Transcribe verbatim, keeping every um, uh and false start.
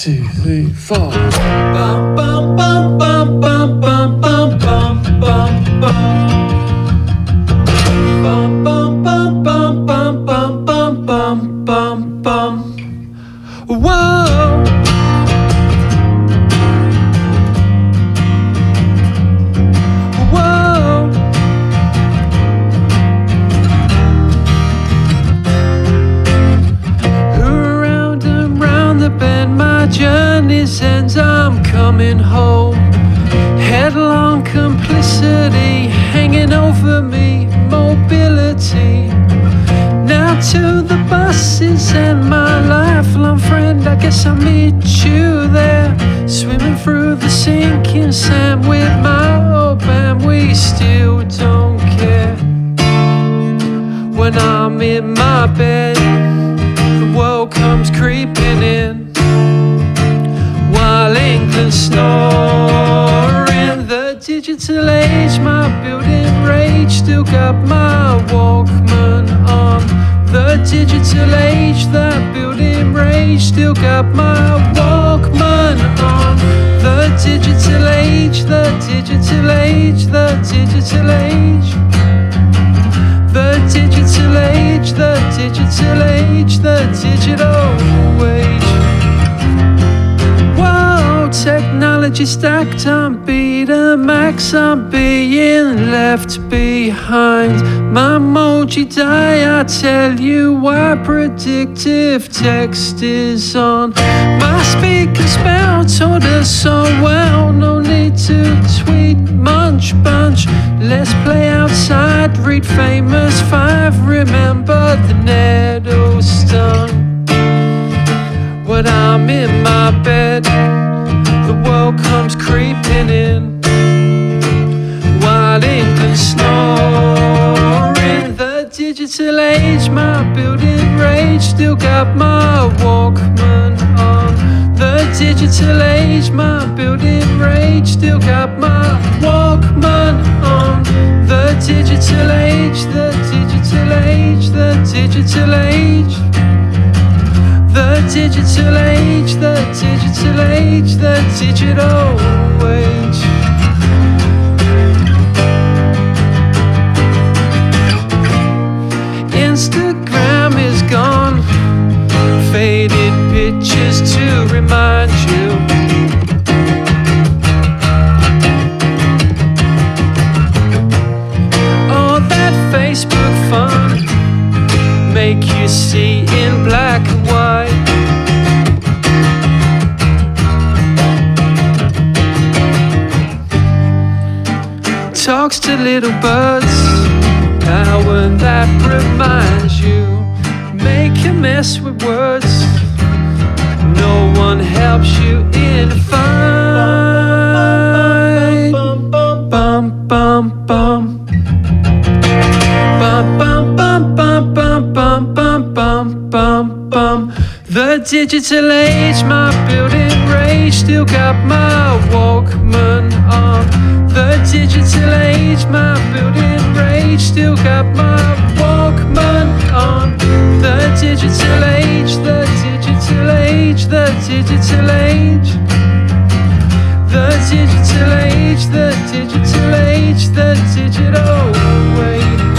two, three, four. Bum bum bum bum bum bum bum bum bum bum. Bum bum bum bum bum bum bum bum bum bum. Whoa. Whoa. Around and round the bend, my journey's ends. I'm coming home. Headlong complicity hanging over me. Mobility. Now to the buses and my lifelong friend. I guess I'll meet you there. Swimming through the sinking sand with my old band. We still don't care. When I'm in my bed, the world comes creeping in, while England's snoring. The digital age, my building rage, still got my Walkman on. The digital age, that building rage, still got my Walkman on. The digital age, the digital age, the digital age. The digital age, the digital age, the digital age. Whoa, technology stacked on Betamax, I'm being left behind. My emoji die, I tell you why predictive text is on. My speaker spell told us so well, no need to tweet munch bunch. Let's play outside, read famous five, remember the Nettlestone. When I'm in my bed, the world comes creeping in, while England's snoring. The digital age, my building rage, still got my Walkman on. The digital age, my building rage, still got my Walkman on. The digital age, the digital age, the digital age. The digital age, the digital age, the digital age. Instagram is gone, faded pictures to remind you. All that Facebook fun make you see in black and white. Talks to little birds, power that reminds you. Make a mess with words, no one helps you in a fight. Bum bum bum bum bum bum bum bum bum bum bum bum bum bum. The digital age, my building rage, still got my Walkman on. The digital age, my building rage, still got my Walkman on. The digital age, the digital age, the digital age. The digital age, the digital age, the digital age.